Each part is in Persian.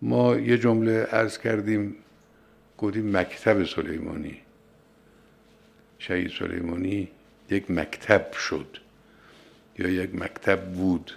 ما یه جمله عرض کردیم، گفتیم مکتب سلیمانی. شهید سلیمانی یک مکتب شد یا یک مکتب بود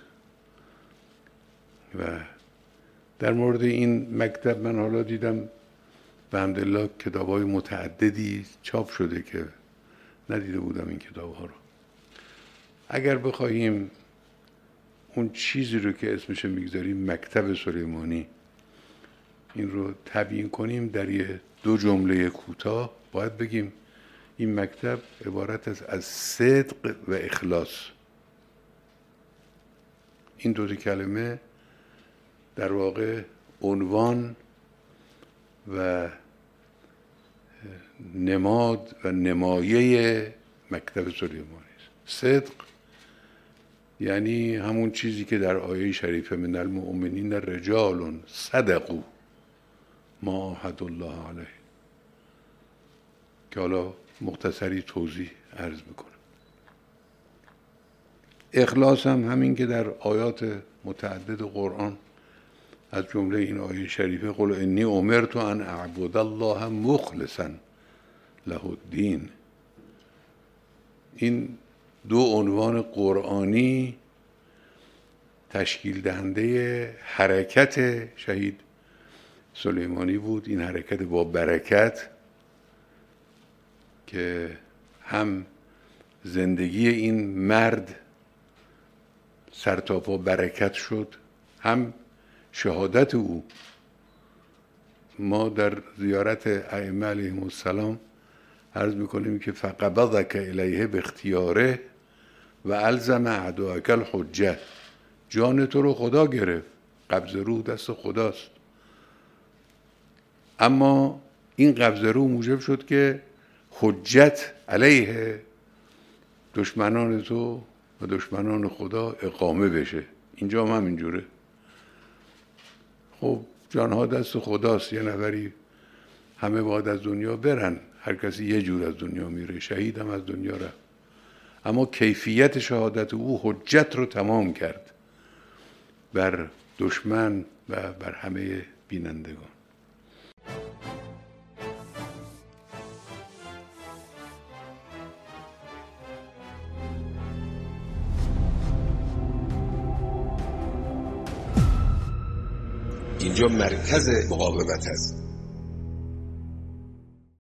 و در مورد این مکتب من حالا دیدم به حمدالله کتاب‌های متعددی چاپ شده که ندیده بودم این کتاب‌ها رو. اگر بخواهیم اون چیزی رو که اسمش میگذاریم مکتب سلیمانی این رو تبیین کنیم در یه 2 جمله کوتاه، باید بگیم این مکتب عبارت است از صدق و اخلاص. این 2 کلمه در واقع عنوان و نماد و نمایه مکتب سلیمانی است. صدق یعنی همون چیزی که در آیه شریفه من المؤمنین رجال صدقوا ما عاهدوا الله علیه که حالا مختصری توضیح عرض میکنم. اخلاص هم همین که در آیات متعدد قرآن از جمله این آیه شریفه قل انی امرت ان اعبد الله مخلصا له الدین. این 2 عنوان قرآنی تشکیل دهنده حرکت شهید سلیمانی بود. این حرکت با برکت که هم زندگی این مرد سرتاپا برکت شد، هم شهادت او. ما در زیارت ائمه علیهم السلام عرض میکنیم که فقبضک الیه باختیاره و الزم اعداءک الحجه. جان تو رو خدا گرفت، قبض روح دست خداست، اما این قبض روح موجب شد که حجت علیه دشمنان تو و دشمنان خدا اقامه بشه. اینجا هم همینجوره. خب جانها دست خداست، یه نفری همه باید از دنیا برن، هر کسی یه جور از دنیا میره، شهید هم از دنیا رفت، اما کیفیت شهادت او حجت رو تمام کرد بر دشمن و بر همه بینندگان. اینجا مرکز مقاومت است.